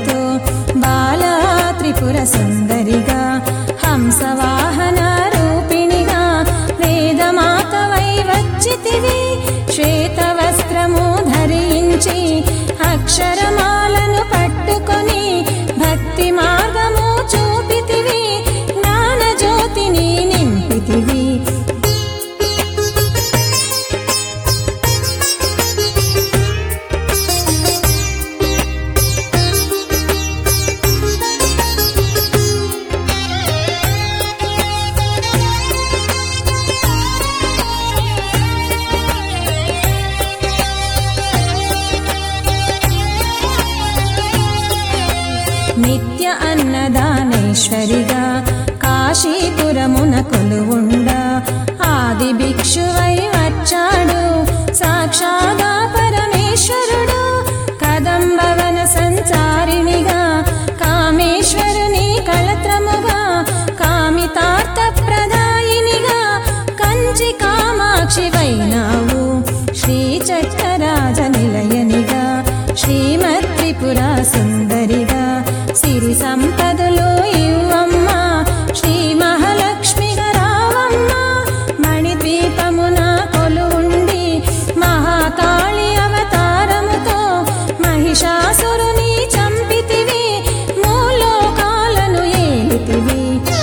కంతులతో బాలా త్రిపుర సుందరిగా హంసవాహన రూపిణిగా వేదమాతవై వచ్చితివి. శ్వేత వస్త్రము ధరించి అక్షరమాలను పట్టుకొని భక్తి మార్గము చూపితివి. జ్ఞాన జ్యోతిని నింపితివి. నిత్య అన్నదానేశ్వరిగా కాశీపురమున కొలువుండా ఆది భిక్షువై వచ్చాడు సాక్షాగా పరమేశ్వరుడు. కదంబవన సంచారిణిగా కామేశ్వరుని కళత్రముగా కామితార్థ ప్రదాయినిగా కంచి కామాక్షివైనావు. శ్రీచక్రరాజ నిలయనిగా శ్రీమత్ త్రిపుర సుందరిగా సిరి సంపదలు ఇవ్వమ్మ. శ్రీ మహాలక్ష్మిగా రావమ్మ. మణిద్వీపమున కొలువుండి మహాకాళి అవతారముతో మహిషాసురుని చంపితివి. మూలోకాలను ఏలితివి.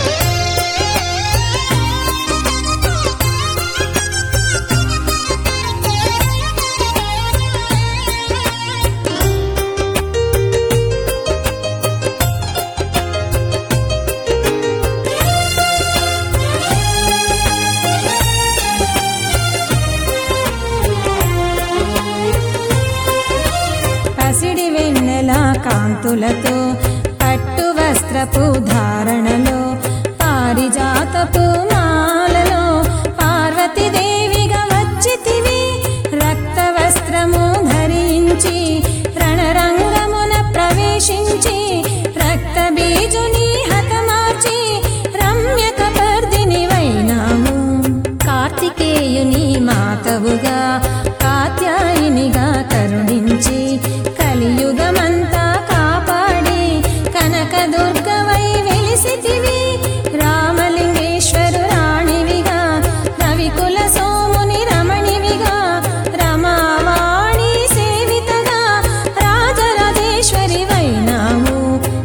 పసిడి వెన్నెల కాంతులతో పట్టు వస్త్రపు ధారణలో పారిజాతపు మాలలో పార్వతీదేవిగా వచ్చితివి. రక్త వస్త్రము ధరించి రణరంగమున ప్రవేశించి రక్త బీజుని హతమార్చి రమ్యక పర్దిని వైనాము. కార్తికేయుని మాతవుగా కాత్యాయినిగా కరుణించి కలియుగమంతా కాపాడి కనకదుర్గవై వెలిసితివి. రామలింగేశ్వరు రాణివిగా రవికుల సోముని రమణివిగా రమావాణి సేవితగా రాజరాజేశ్వరి వైనావు.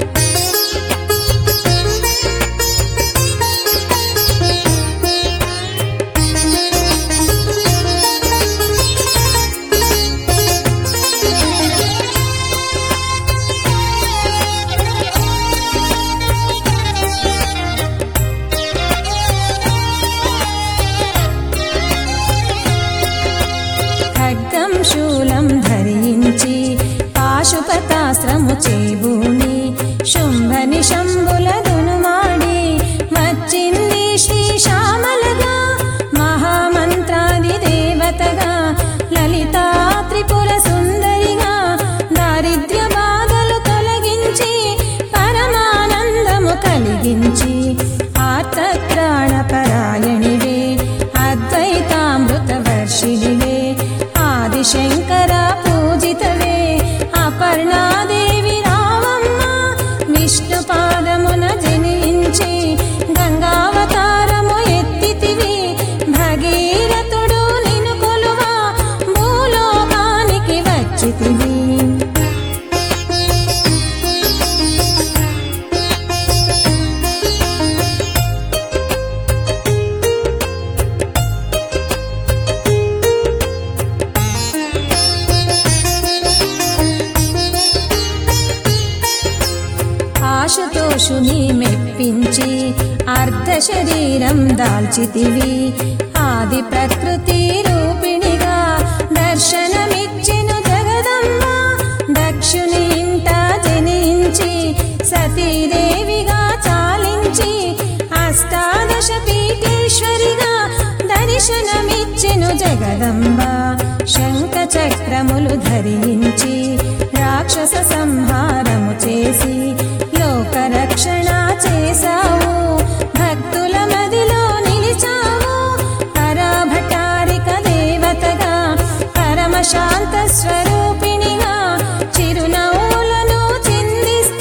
ఖడ్గం శూలం ధరించి పాశుపతాస్త్రము చేబూని శుంభ నిశంబుల దునుమాడి వచ్చింది శ్రీ శ్యామలగా మహామంత్రాది దేవతగా లలితా త్రిపుర సుందరిగా దారిద్ర్య బాధలు తొలగించి పరమానందము కలిగించి ఆర్తత్రాణ పరాయణివే అద్వైతామృత వర్షిణివే ఆదిశంకర పూజితవే అపర్ణాదేవి రావమ్మ. విష్ణు పాదమున జనించి గంగావతారము ఎత్తితివి. భగీరథుడు నిన్ను కొలువా భూలోకానికి వచ్చితివి. ఆశుతోషుని మెప్పించి అర్ధ శరీరం దాల్చితివి. ఆది ప్రకృతి రూపిణిగా దర్శనమిచ్చెను జగదమ్మ. దక్షుని ఇంట జనించి సతీదేవిగా చాలించి అష్టాదశ పీఠేశ్వరిగా దర్శనమిచ్చెను జగదంబ. శంఖ చక్రములు ధరించి రాక్షస సంహారము చేసి లోకరక్షణ చేశావు. భక్తుల మదిలో నిలిచావు. పరాభటారిక దేవతగా పరమశాంత స్వరూపిణిగా చిరునవ్వులను చిందిస్తూ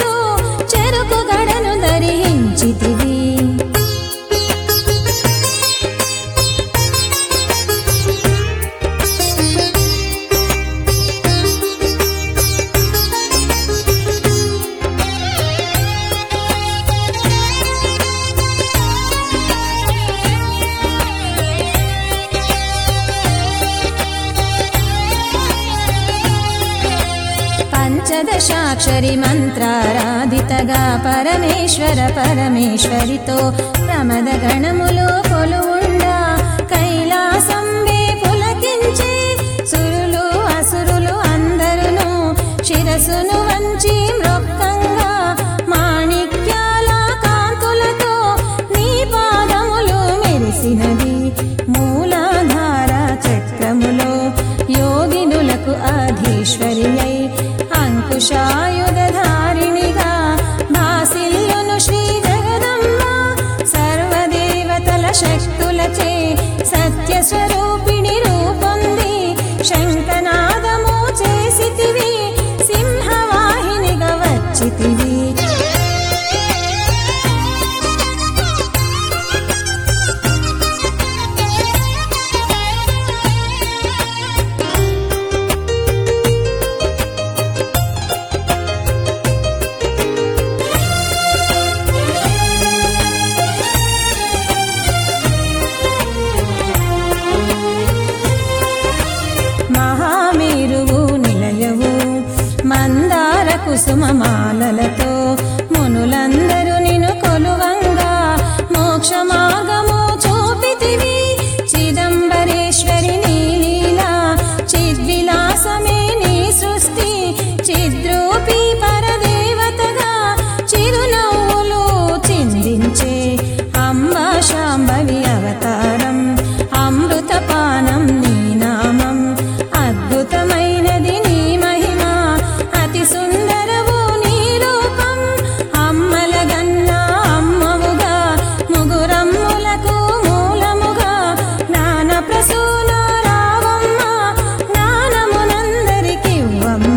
షోడశాక్షరి మంత్రారాధితగా పరమేశ్వర పరమేశ్వరితో ప్రమద గణములు కొలువుండా కైలాసంబే పులకించే సురులు అసురులు అందరును శిరసును వంచి మ్రొక్కంగా మాణిక్యాల కాంతులతో నీ పాదములు మెరిసినది మూలాధార చక్రములో యోగినులకు అధీశ్వరియై అంకుశాయుధారిణిగా భాసిల్లును శ్రీ జగదమ్మ సర్వదేవతల శక్తులచే సత్యస్వరూపిణి రూపొంది శంఖనాదము చేసితివి సింహవాహినిగా వచ్చితివి కుసుమమాలలతో మునులందరూ నిన్ను కొలువంగా మోక్ష మార్గము చూపితివి చిదంబరేశ్వరి నీ లీలా చిద్విలాసమే నీ సృష్టి చిద్రూపి పరదేవతగా చిరునవ్వులు చిందించే అంబ శాంభవి అవతారం అమృతపానం నీ నామం అద్భుతమైనది నీ మహిమ అతి సుందరవు నీ రూపం అమ్మల గన్నా అమ్మవుగా ముగురమ్ములకు మూలముగా జ్ఞాన ప్రసూన రావమ్మ జ్ఞానమునందరికివ్వమ్మ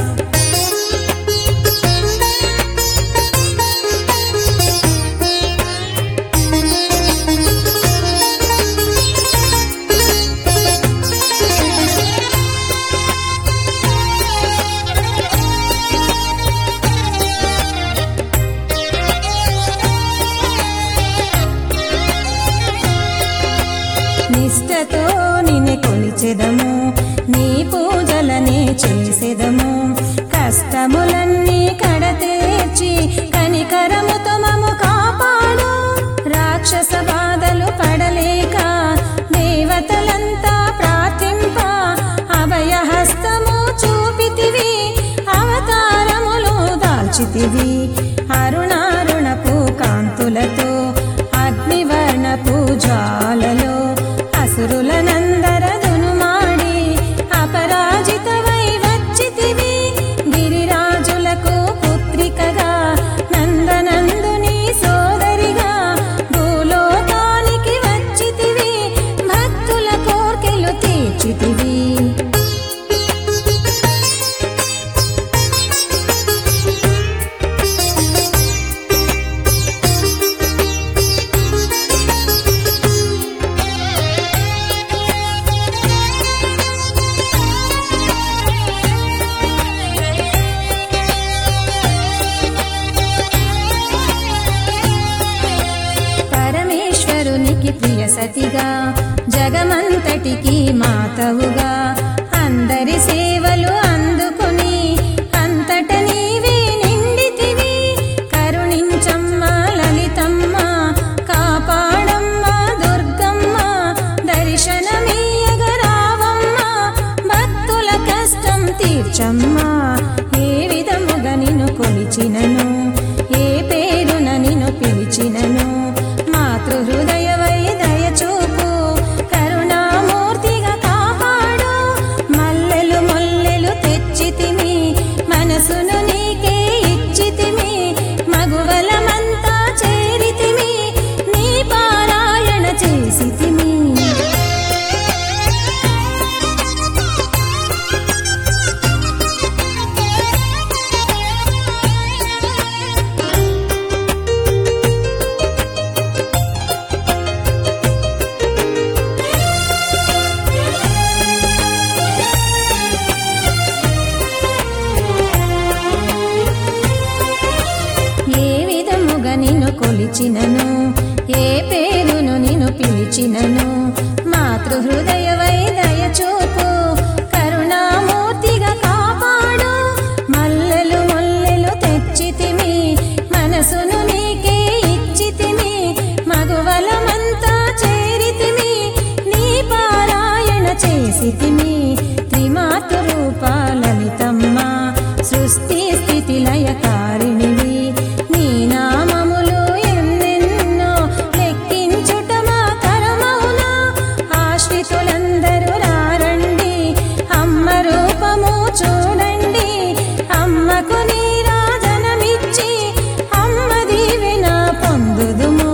నిష్టతో నిన్ను కొలిచెదము నీ పూజలనే చేసెదము కష్టములన్నీ కడతేర్చి కనికరముతో మము కాపాడు రాక్షస బాధలు పడలేక దేవతలంతా ప్రార్థింప అభయహస్తము చూపితివి అవతారములు దాల్చితివి అరుణారుణపు కాంతులతో అగ్నివర్ణపు జ్వాలలో అసురులనందరదును మాడి అపరాజితవై వచ్చితివి గిరిరాజులకు పుత్రికగా నందనందుని సోదరిగా భూలోకానికి వచ్చితివి భక్తుల కోర్కెలు తీర్చితివి పరమేశ్వరునికి ప్రియ సతిగా జగమంతటికి మాతవుగా అందరి సేవలు అందుకుని అంతట నీవే నిండితివి కరుణించమ్మ లలితమ్మ కాపాడమ్మ దుర్గమ్మ దర్శనమీయగరావమ్మ భక్తుల కష్టం తీర్చమ్మ ఏ విధముగా నిన్ను కొలిచినను ఏ పేరున నిన్ను పిలిచినను మాతృహృదయవై దయచూపు కరుణామూర్తిగా కాపాడు మల్లెలు మొల్లెలు తెచ్చితిమి మనసును నీకే ఇచ్చితిమి మగువలమంతా చేరితిమి నీ పారాయణ చేసితిమి కొలిచినను ఏ పేరును నిన్ను పిలిచినను మాతృహృదయవై దయచూపు కరుణామూర్తిగా కాపాడు మల్లెలు వెలసితిమి త్రిమాతృ రూప లలితమ్మ సృష్టి స్థితి లయకారిణివి నీ నామములు ఎన్నెన్నో లెక్కించుట మా తరమౌనా ఆశ్రితులందరూ రారండి అమ్మ రూపము చూడండి అమ్మకు నీరాజనమిచ్చి అమ్మ దీవెన పొందుదుము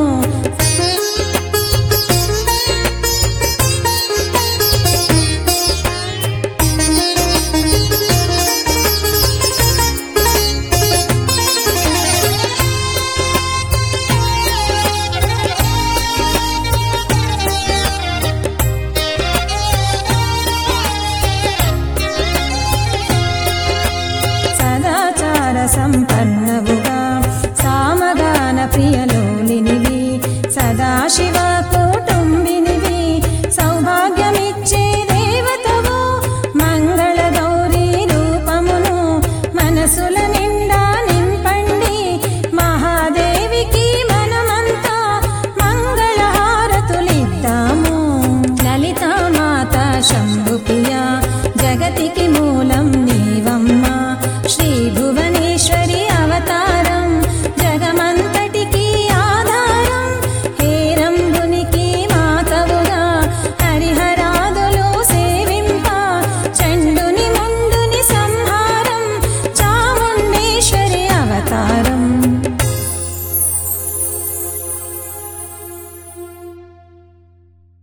సదాచార సంపన్నవుగా సామగాన ప్రియ